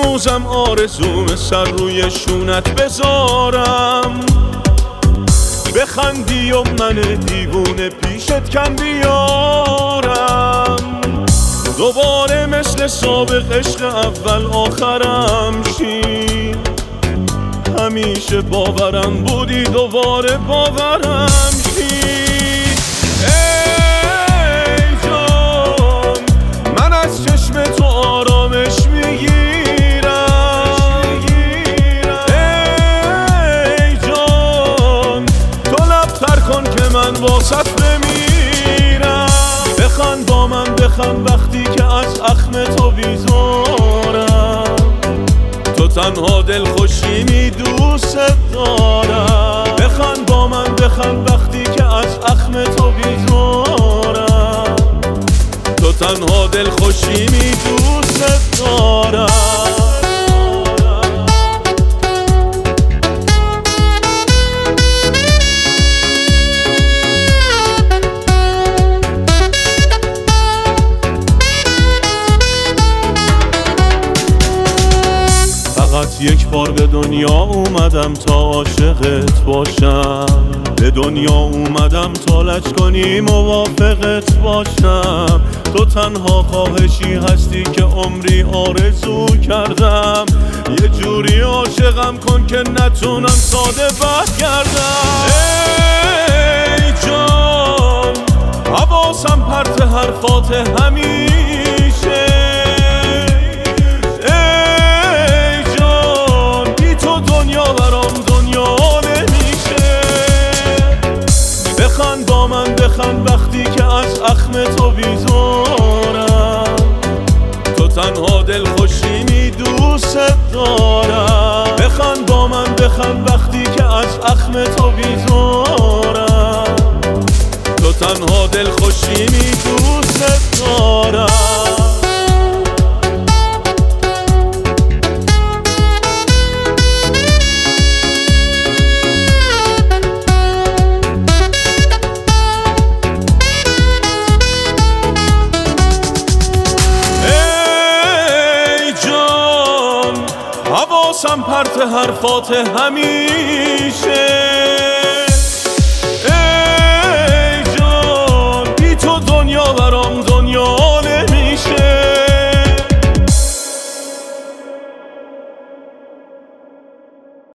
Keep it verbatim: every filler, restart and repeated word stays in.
هنوزم آرزوم سر روی شونت بذارم، بخندی و من دیوونه پیشت کم بیارم، دوباره مثل سابق عشق اول آخرم شی. همیشه باورم بودی دوباره باورم شی. ای جان من از چشم تو آرامش میگیرم، ای جان تو لبتر کن که من واسط بمیرم. بخند با من بخند وقتی که از اخم تو بیزارم، تو تنها دل خوشیمی دوست دارم. بخند با من بخند وقتی که از اخم تو بیزارم، تو تنها دل خوشیمی دوست دارم. فقط یک بار به دنیا اومدم تا عاشقت باشم، به دنیا اومدم تا لج کنی موافقت باشم. تو تنها خواهشی هستی که عمری آرزو کردم، یه جوری عاشقم کن که نتونم ساده برگردم. ای جان حواسم پرت حرفات همیشه، بخند با من بخند وقتی که از اخم تو بیزارم، تو تنها دل خوشیمی دوست دارم. بخند با من بخند وقتی که از اخم تو بیزارم، تو تنها دل خوشیمی دوست دارم. حواسم پرت حرفات همیشه، ای جان بی تو دنیا برام